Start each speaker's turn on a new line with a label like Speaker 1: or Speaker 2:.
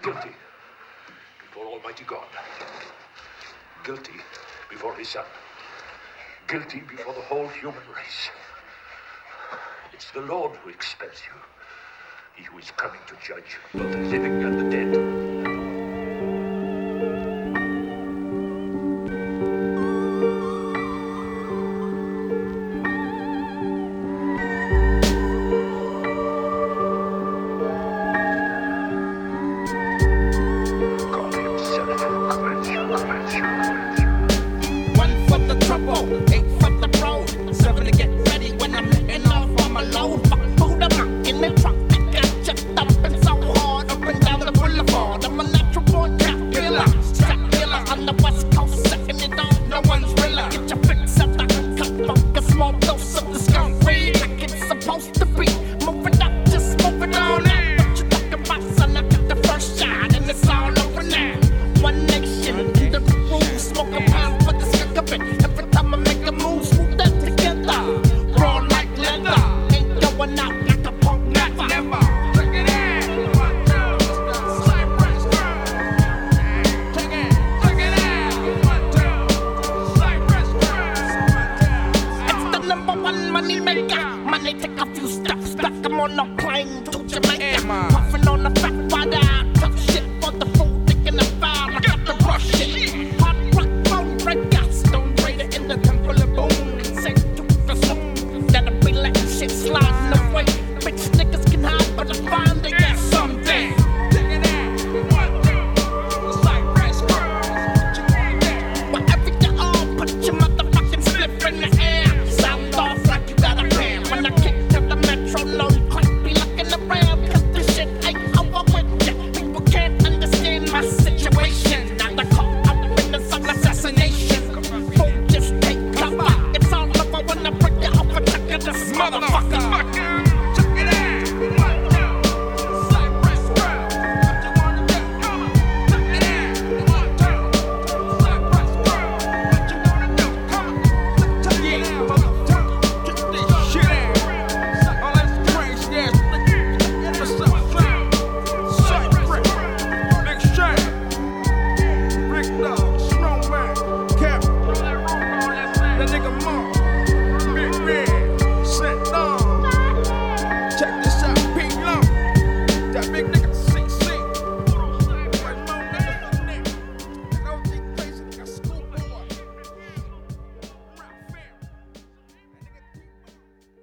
Speaker 1: Guilty before Almighty God. Guilty before his Son. Guilty before the whole human race. It's the Lord who expels you. He who is coming to judge both the living and the dead.